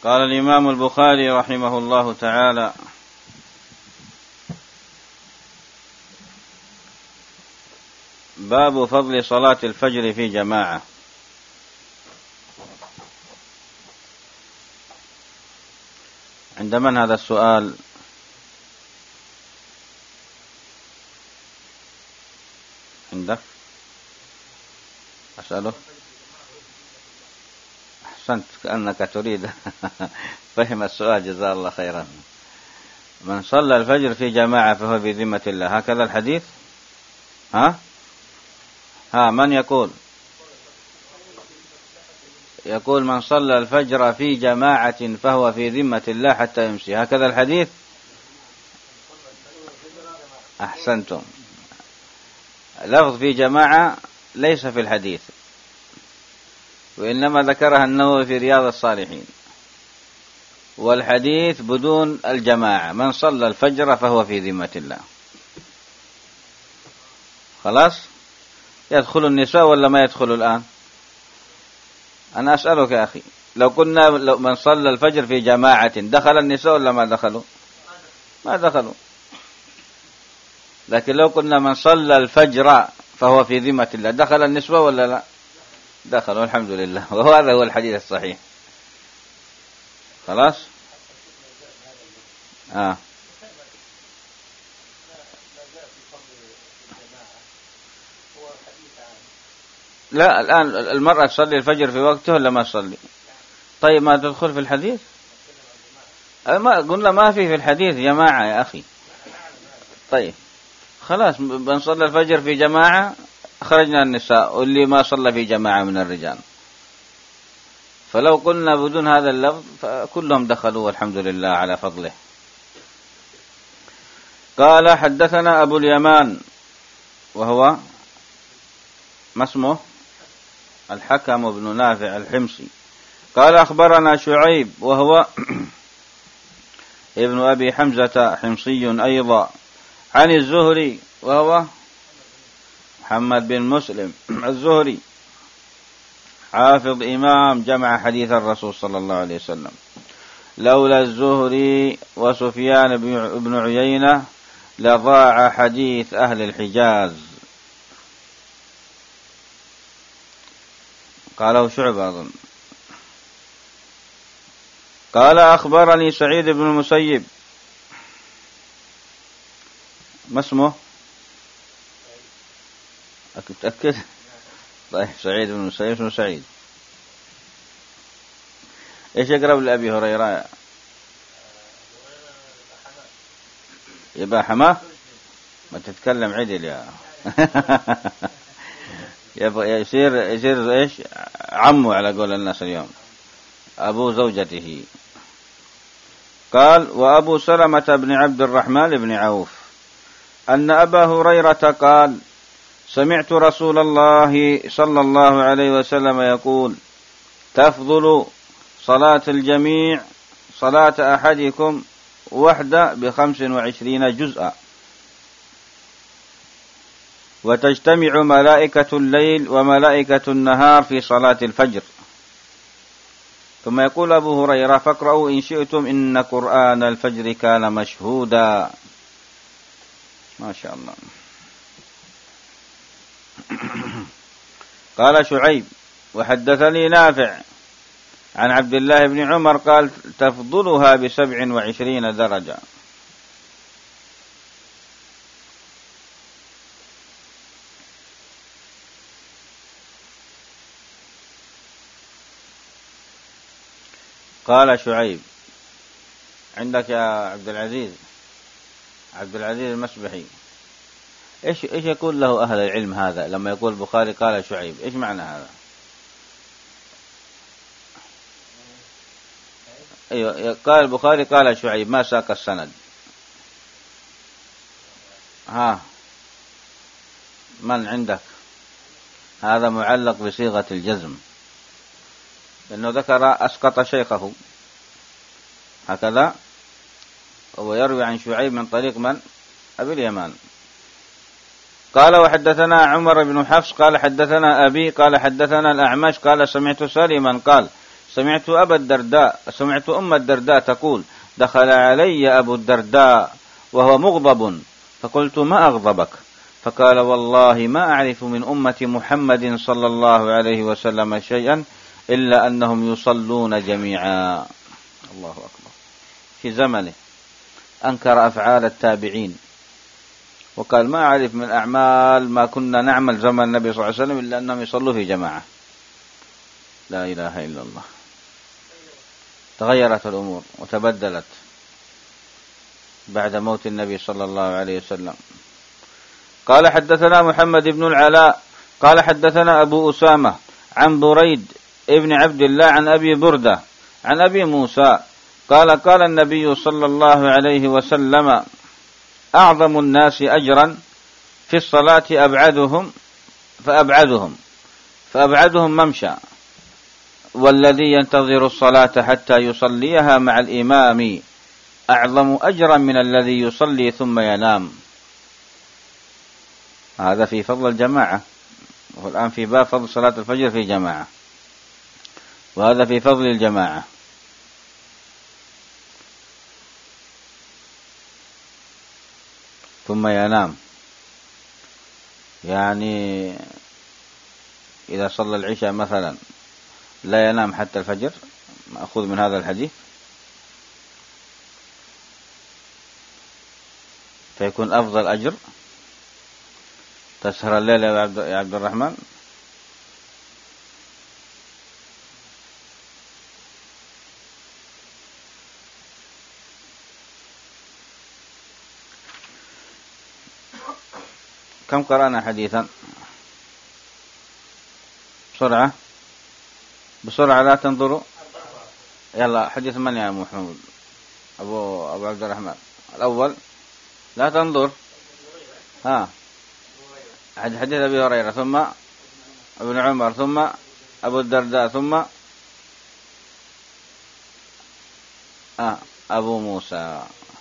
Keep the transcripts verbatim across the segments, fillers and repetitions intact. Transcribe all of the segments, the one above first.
قال الإمام البخاري رحمه الله تعالى: باب فضل صلاة الفجر في جماعة. عند من هذا السؤال؟ عندك؟ أسأله. أحسنت، كأنك تريد فهم السؤال، جزاه الله خيرا. من صلى الفجر في جماعة فهو في ذمة الله، هكذا الحديث؟ ها ها من يقول؟ يقول من صلى الفجر في جماعة فهو في ذمة الله حتى يمسي، هكذا الحديث؟ أحسنتم. لفظ في جماعة ليس في الحديث، وإنما ذكرها النووي في رياض الصالحين، والحديث بدون الجماعة: من صلى الفجر فهو في ذمة الله. خلاص؟ يدخل النساء ولا ما يدخل الآن؟ أنا أسألك يا أخي، لو كنا لو من صلى الفجر في جماعة دخل النساء ولا ما دخلوا؟ ما دخلوا. لكن لو كنا من صلى الفجر فهو في ذمة الله، دخل النسوة ولا لا؟ دخلوا، الحمد لله، وهذا هو الحديث الصحيح. خلاص؟ آه. لا، الآن المرأة تصلي الفجر في وقته ولا ما تصلي؟ طيب ما تدخل في الحديث؟ ما قلنا ما في في الحديث جماعة يا أخي. طيب خلاص، من صلى الفجر في جماعة خرجنا النساء، واللي ما صلى في جماعة من الرجال. فلو قلنا بدون هذا اللفظ فكلهم دخلوا، والحمد لله على فضله. قال: حدثنا أبو اليمان، وهو ما اسمه؟ الحكم بن نافع الحمصي. قال: أخبرنا شعيب، وهو ابن أبي حمزة حمصي أيضا، عن الزهري، وهو محمد بن مسلم الزهري، حافظ إمام، جمع حديث الرسول صلى الله عليه وسلم. لولا الزهري وسفيان بن عيينة لضاع حديث أهل الحجاز. قاله شعبة أظن. قال: أخبرني سعيد بن المسيب. ما اسمه؟ أتأكد. طيب، سعيد بن المسيب اسمه سعيد. إيش يقرب لأبي هريرة؟ يبقى حماه. ما تتكلم عدل يا يبقى يصير يصير إيش؟ عمه على قول الناس اليوم، أبو زوجته. قال: وأبو سلمة بن عبد الرحمن بن عوف أن أبا هريرة قال: سمعت رسول الله صلى الله عليه وسلم يقول: تفضل صلاة الجميع صلاة أحدكم وحدة بخمس وعشرين جزءا، وتجتمع ملائكة الليل وملائكة النهار في صلاة الفجر. ثم يقول أبو هريرة: فاقرأوا إن شئتم إن قرآن الفجر كان مشهودا. ما شاء الله. قال شعيب: وحدثني نافع عن عبد الله بن عمر قال: تفضلها بسبع وعشرين درجة. قال شعيب. عندك يا عبد العزيز، عبد العزيز المسبحي، إيش إيش يقول له أهل العلم هذا لما يقول البخاري قال شعيب؟ إيش معنى هذا؟ أيوة، قال البخاري قال شعيب، ما ساق السند. ها من عندك؟ هذا معلق بصيغة الجزم، لأنه ذكر أسقط شيخه هكذا، ويروي عن شعيب من طريق من؟ أبي اليمان. قال: وحدثنا عمر بن حفص قال: حدثنا أبي قال: حدثنا الأعمش قال: سمعت سالما قال: سمعت أبا الدرداء سمعت أم الدرداء تقول دخل علي أبو الدرداء وهو مغضب فقلت ما أغضبك؟ فقال والله ما أعرف من أمة محمد صلى الله عليه وسلم شيئا إلا أنهم يصلون جميعا. الله أكبر. في زمنه أنكر أفعال التابعين وقال ما أعرف من أعمال ما كنا نعمل زمن النبي صلى الله عليه وسلم إلا أنهم يصلوا في جماعة. لا إله إلا الله. تغيرت الأمور وتبدلت بعد موت النبي صلى الله عليه وسلم. قال حدثنا محمد بن العلاء قال حدثنا أبو أسامة عن بريد ابن عبد الله عن أبي بردة عن أبي موسى قال قال النبي صلى الله عليه وسلم أعظم الناس أجرا في الصلاة أبعدهم فأبعدهم فأبعدهم ممشى والذي ينتظر الصلاة حتى يصليها مع الإمام أعظم أجرا من الذي يصلي ثم ينام. هذا في فضل الجماعة، والآن في باب فضل صلاة الفجر في جماعة، وهذا في فضل الجماعة. ثم ينام يعني إذا صلى العشاء مثلا لا ينام حتى الفجر، مأخوذ من هذا الحديث، فيكون أفضل أجر. تسهر الليل يا عبد الرحمن. كم قرأنا حديثا؟ بسرعة بسرعة لا تنظروا. يلا حديث من يا محمود؟ أبو أبو عبد الرحمن الأول. لا تنظر. ها حديث أبي هريرة ثم ابن عمر ثم أبو الدرداء ثم آه أبو موسى.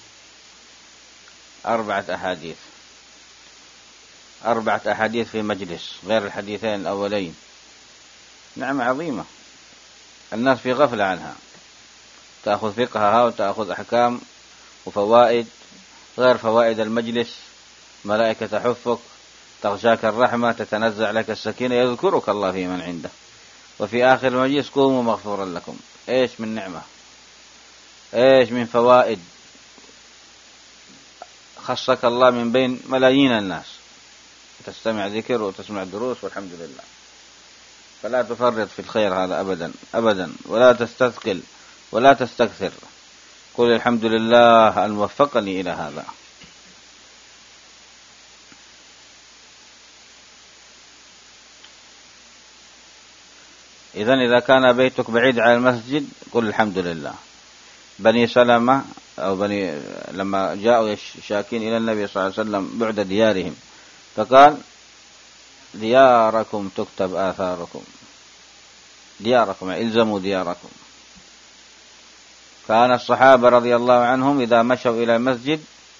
أربعة أحاديث أربعة أحاديث في مجلس غير الحديثين الأولين. نعمة عظيمة الناس في غفلة عنها. تأخذ فقهها وتأخذ أحكام وفوائد غير فوائد المجلس. ملائكة تحفك، تغشاك الرحمة، تتنزع لك السكينة، يذكرك الله في من عنده، وفي آخر المجلس قوموا مغفورا لكم. إيش من نعمة، إيش من فوائد خصك الله من بين ملايين الناس. تستمع ذكر وتسمع دروس والحمد لله. فلا تفرط في الخير هذا أبدا أبدا، ولا تستثقل ولا تستكثر. قل الحمد لله أن وفقني إلى هذا. إذن إذا كان بيتك بعيد عن المسجد قل الحمد لله. بني سلمة أو بني لما جاءوا شاكين إلى النبي صلى الله عليه وسلم بعد ديارهم فقال دياركم تكتب آثاركم، دياركم إلزموا دياركم. كان الصحابة رضي الله عنهم إذا مشوا إلى المسجد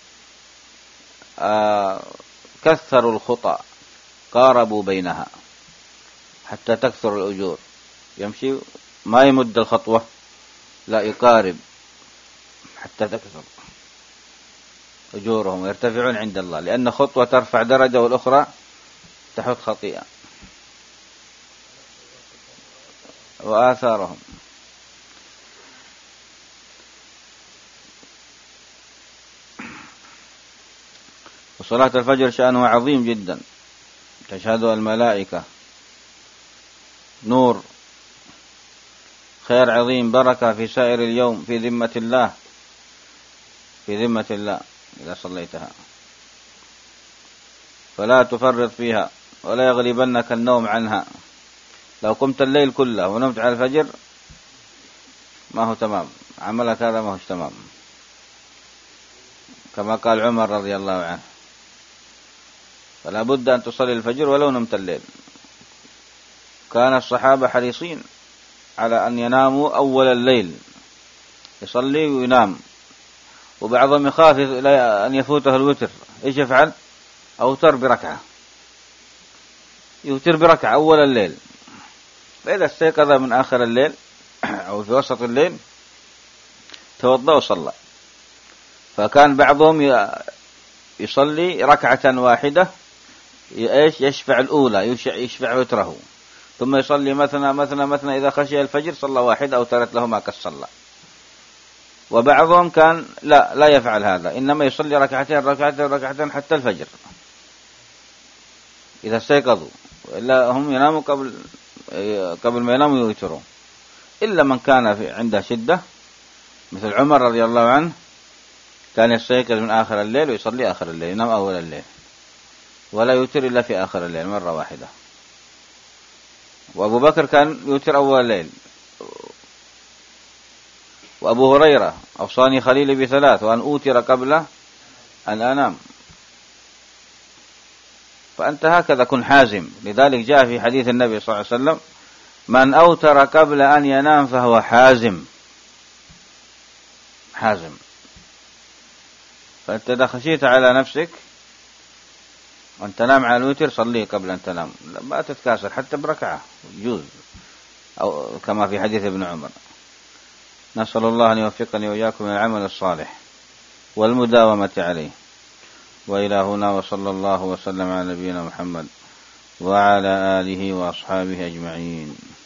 آه كثروا الخطى، قاربوا بينها حتى تكثر الأجور. يمشي ما يمد الخطوة، لا يقارب حتى تكثر أجورهم ويرتفعون عند الله، لأن خطوة ترفع درجة والأخرى تحط خطيئة. وآثارهم وصلاة الفجر شأنه عظيم جدا، تشهدها الملائكة، نور، خير عظيم، بركة في سائر اليوم، في ذمة الله في ذمة الله إذا صليتها. فلا تفرط فيها ولا يغلبنك النوم عنها. لو قمت الليل كله ونمت على الفجر ما هو تمام، عملك هذا ما هو تمام، كما قال عمر رضي الله عنه. فلا بد أن تصلي الفجر ولو نمت الليل. كان الصحابة حريصين على أن يناموا أول الليل، يصلي وينام، وبعضهم يخاف أن يفوته الوتر. إيش يفعل؟ أوتر بركعة، يوتر بركعة أول الليل، فإذا استيقظ من آخر الليل أو في وسط الليل توضأ وصلى. فكان بعضهم يصلي ركعة واحدة إيش يشفع الأولى يشفع وتره، ثم يصلي مثنى مثنى مثنى إذا خشي الفجر صلى واحدة أو ترت له ما كالصلى. وبعضهم كان لا لا يفعل هذا، إنما يصلي ركعتين ركعتين ركعتين حتى الفجر إذا استيقظوا، إلا هم يناموا قبل قبل ما يناموا يوتروا، إلا من كان في عنده شدة مثل عمر رضي الله عنه كان يستيقظ من آخر الليل ويصلي آخر الليل، ينام أول الليل ولا يوتر إلا في آخر الليل مرة واحدة. وأبو بكر كان يوتر أول الليل. وأبو هريرة أوصاني خليلي بثلاث وأن أوتر قبل أن أنام. فأنت هكذا كن حازم. لذلك جاء في حديث النبي صلى الله عليه وسلم من أوتر قبل أن ينام فهو حازم. حازم. فأنت إذا خشيت على نفسك وأن تنام على الوتر صليه قبل أن تنام، ما تتكاسر حتى بركعة يجوز، أو كما في حديث ابن عمر. نسأل الله أن يوفقني وإياكم من العمل الصالح والمداومة عليه. وإلى هنا وصلى الله وسلم على نبينا محمد وعلى آله وأصحابه أجمعين.